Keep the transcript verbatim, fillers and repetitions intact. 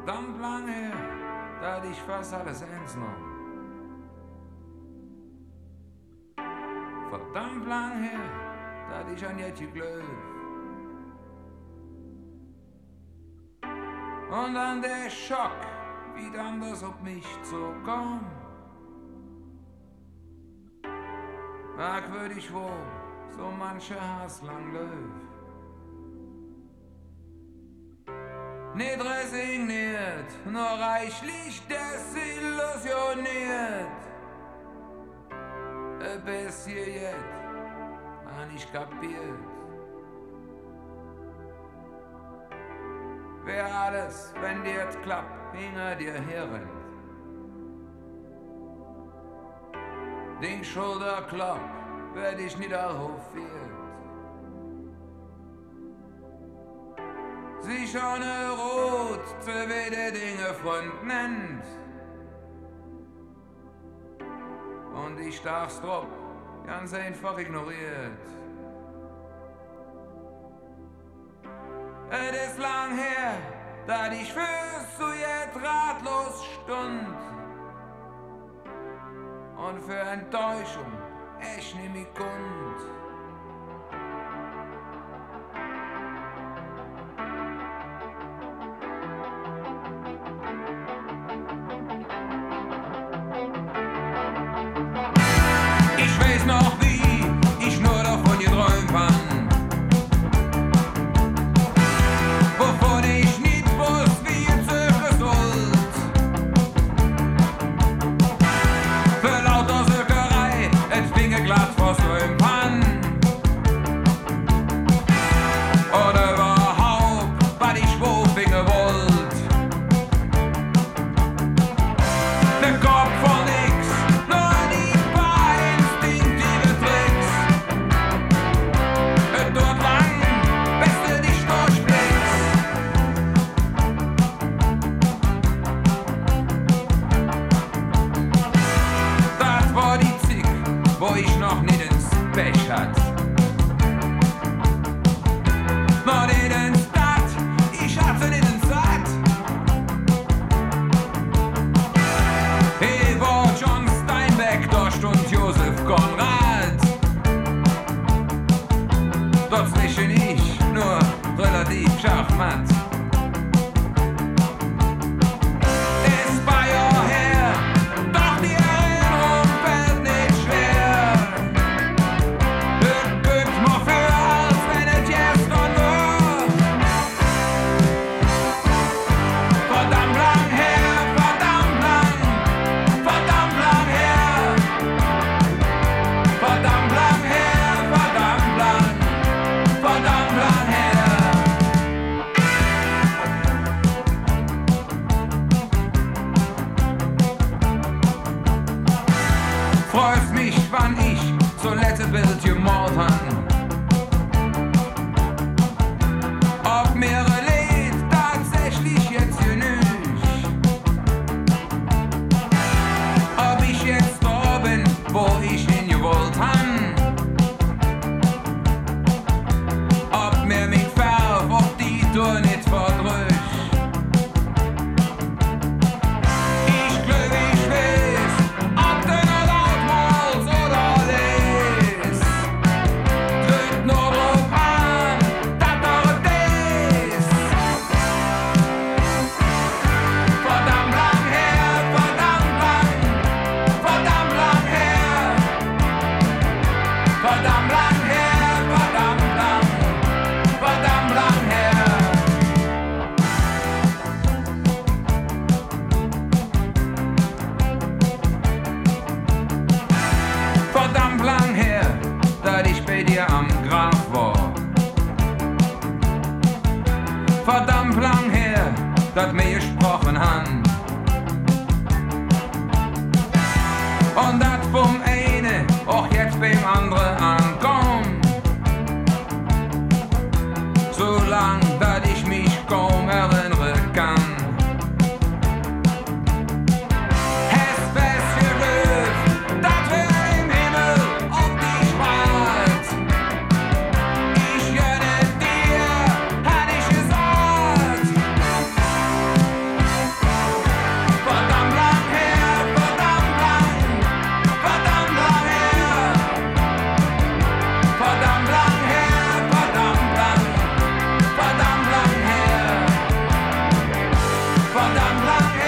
verdammt lang her, da hatte ich fast alles ernst genommen. Verdammt lang her, da hatte ich an Jetje Glöw. Und dann der Schock, wie dann das auf mich zukam. Merkwürdig wohl, so manche Hass lang läuft. Nicht resigniert, nur reichlich desillusioniert. Bis hier jetzt, hab ich kapiert. Wer alles, wenn dir klappt, hinter dir herrennt. Den Schulterklapp, wer dich niederhofiert. Sich ohne Rot zu wede Dinge Freund nennt. Und ich darf's drauf, ganz einfach ignoriert. Es ist lang her, da ich fürs zu jetzt ratlos stund. Und für Enttäuschung echt nicht mehr kund. Ich weiß noch wie, ich nur davon geträumt hab. Wovon ich nicht wusste, wie es sich sollt. Für lauter Sökerei, et finge glatt vor so im Pann. Oder überhaupt, was ich wo finge wollt. Der Kopf von nix, nur die paar instinktive Tricks. Et dort lang, bis du dich durchblickst. Das war die Zick, wo ich noch nicht ins Pech hat. Noch nicht ins Stadt, ich hatte nicht ins Satt. Hey, war John Steinbeck, da stund Josef Konrad. Dort zwischen ich nur relativ schachmatt. Ist bei Jahr her, doch die Erinnerung fällt nicht schwer. Es gibt mir für, als wenn es gestern war. Verdammt lang her, verdammt lang, verdammt lang her. Verdammt lang her, verdammt lang, verdammt lang her. Freut mich, wann ich zuletzt ein Bild gemalt han. Ob mir Lied tatsächlich jetzt genügt. Ob ich jetzt da bin, wo ich hingewollt han. Ob mir mich Färb auf die Tour nicht verdrückt. Ich glaub, ich weiß, ob du noch laut malst oder les. Drück nur drauf an, dat er des. Verdammt lang her, verdammt lang, verdammt lang her. Verdammt lang her, verdammt lang, verdammt lang her. Verdammt lang her, da ich bei dir am Grab war. Verdammt lang her, dat mir gesprochen han. Und dat vom eine auch jetzt beim andere ankommt. So lang, dat ich mich kaum erinnern kann. Es fest gelöst, dat wir im Himmel auf dich wart. Ich gönne dir, hat ich gesagt. lang, lang